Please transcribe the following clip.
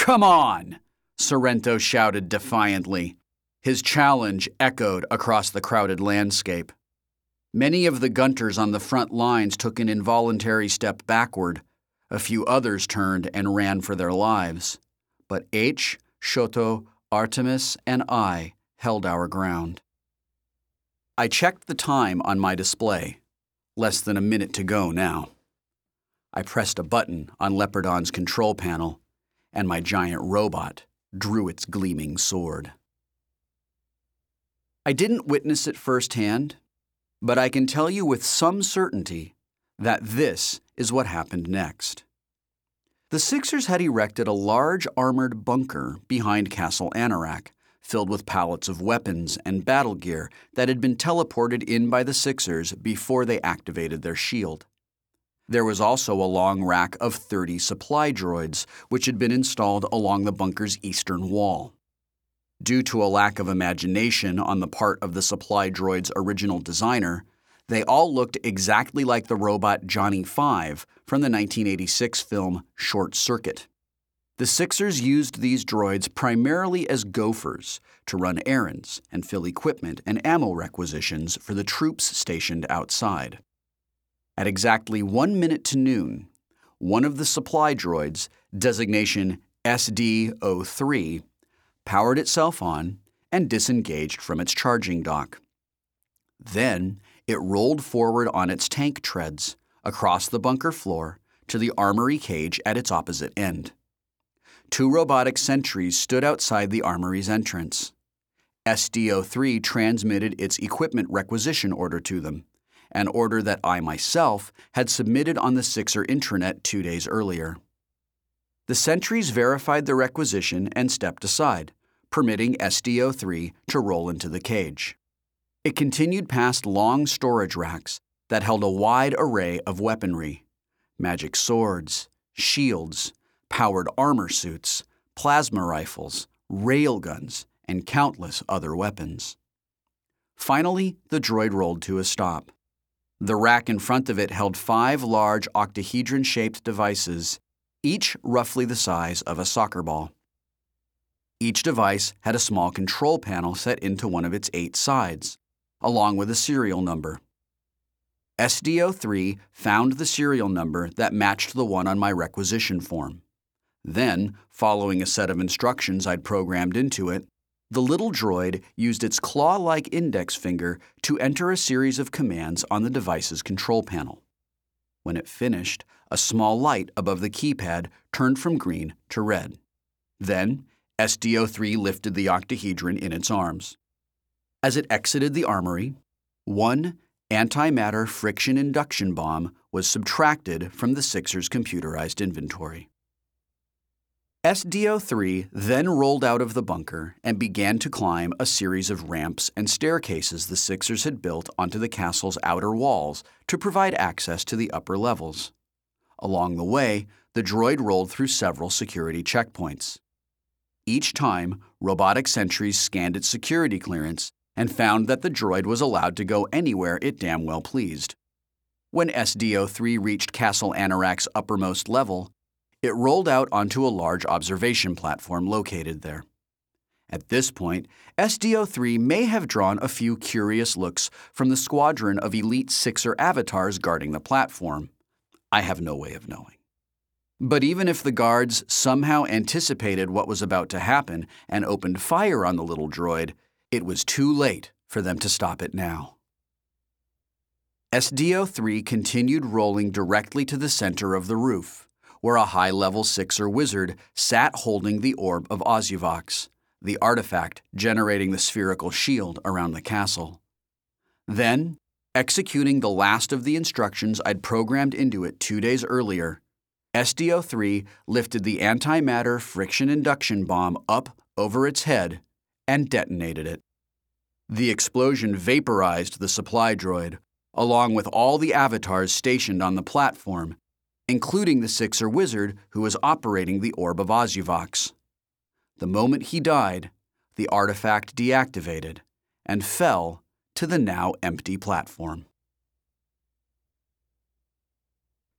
"Come on!" Sorrento shouted defiantly. His challenge echoed across the crowded landscape. Many of the gunters on the front lines took an involuntary step backward. A few others turned and ran for their lives. But H, Shoto, Artemis, and I held our ground. I checked the time on my display. Less than a minute to go now. I pressed a button on Leopardon's control panel, and my giant robot drew its gleaming sword. I didn't witness it firsthand, but I can tell you with some certainty that this is what happened next. The Sixers had erected a large armored bunker behind Castle Anorak, filled with pallets of weapons and battle gear that had been teleported in by the Sixers before they activated their shield. There was also a long rack of 30 supply droids, which had been installed along the bunker's eastern wall. Due to a lack of imagination on the part of the supply droid's original designer, they all looked exactly like the robot Johnny 5 from the 1986 film Short Circuit. The Sixers used these droids primarily as gophers to run errands and fill equipment and ammo requisitions for the troops stationed outside. At exactly 1 minute to noon, one of the supply droids, designation SD-03, powered itself on and disengaged from its charging dock. Then it rolled forward on its tank treads, across the bunker floor, to the armory cage at its opposite end. 2 robotic sentries stood outside the armory's entrance. SD-03 transmitted its equipment requisition order to them, an order that I myself had submitted on the Sixer intranet 2 days earlier. The sentries verified the requisition and stepped aside, permitting SD-03 to roll into the cage. It continued past long storage racks that held a wide array of weaponry: magic swords, shields, powered armor suits, plasma rifles, railguns, and countless other weapons. Finally, the droid rolled to a stop. The rack in front of it held 5 large octahedron-shaped devices, each roughly the size of a soccer ball. Each device had a small control panel set into one of its 8 sides, along with a serial number. SD-03 found the serial number that matched the one on my requisition form. Then, following a set of instructions I'd programmed into it, the little droid used its claw-like index finger to enter a series of commands on the device's control panel. When it finished, a small light above the keypad turned from green to red. Then, SD-03 lifted the octahedron in its arms. As it exited the armory, 1 antimatter friction induction bomb was subtracted from the Sixer's computerized inventory. SD-03 then rolled out of the bunker and began to climb a series of ramps and staircases the Sixers had built onto the castle's outer walls to provide access to the upper levels. Along the way, the droid rolled through several security checkpoints. Each time, robotic sentries scanned its security clearance and found that the droid was allowed to go anywhere it damn well pleased. When SD-03 reached Castle Anorak's uppermost level, it rolled out onto a large observation platform located there. At this point, SD-03 may have drawn a few curious looks from the squadron of elite Sixer avatars guarding the platform. I have no way of knowing. But even if the guards somehow anticipated what was about to happen and opened fire on the little droid, it was too late for them to stop it now. SD-03 continued rolling directly to the center of the roof, where a high-level Sixer wizard sat holding the Orb of Ozyvox, the artifact generating the spherical shield around the castle. Then, executing the last of the instructions I'd programmed into it 2 days earlier, SD-03 lifted the antimatter friction induction bomb up over its head and detonated it. The explosion vaporized the supply droid, along with all the avatars stationed on the platform, including the Sixer wizard who was operating the Orb of Ozyvox. The moment he died, the artifact deactivated and fell to the now empty platform.